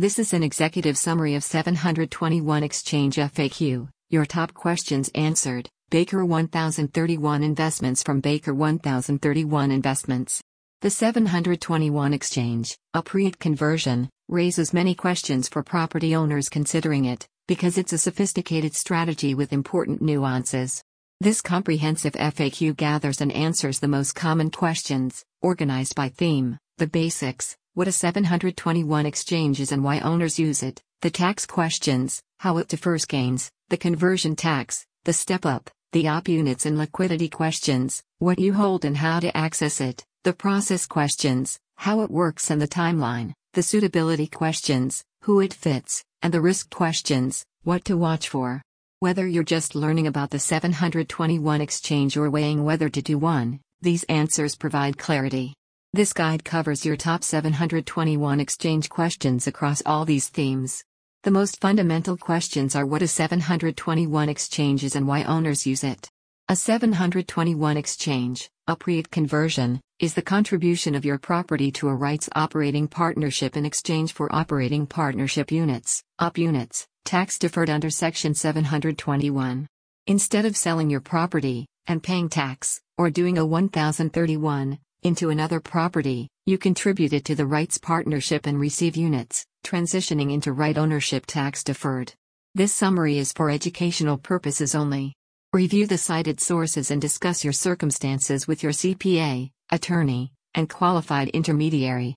This is an executive summary of 721 Exchange FAQ, your top questions answered. Baker 1031 Investments from Baker 1031 Investments. The 721 Exchange, a pre-IT conversion, raises many questions for property owners considering it, because it's a sophisticated strategy with important nuances. This comprehensive FAQ gathers and answers the most common questions, organized by theme: the basics, what a 721 exchange is and why owners use it; the tax questions, how it defers gains; the conversion tax; the step-up; the op units and liquidity questions, what you hold and how to access it; the process questions, how it works and the timeline; the suitability questions, who it fits; and the risk questions, what to watch for. Whether you're just learning about the 721 exchange or weighing whether to do one, these answers provide clarity. This guide covers your top 721 exchange questions across all these themes. The most fundamental questions are what a 721 exchange is and why owners use it. A 721 exchange, a pre-IT conversion, is the contribution of your property to a REITs operating partnership in exchange for operating partnership units, op units, tax deferred under Section 721. Instead of selling your property and paying tax, or doing a 1031 into another property, you contribute it to the REITs partnership and receive units, transitioning into REIT ownership tax deferred. This summary is for educational purposes only. Review the cited sources and discuss your circumstances with your CPA, attorney, and qualified intermediary.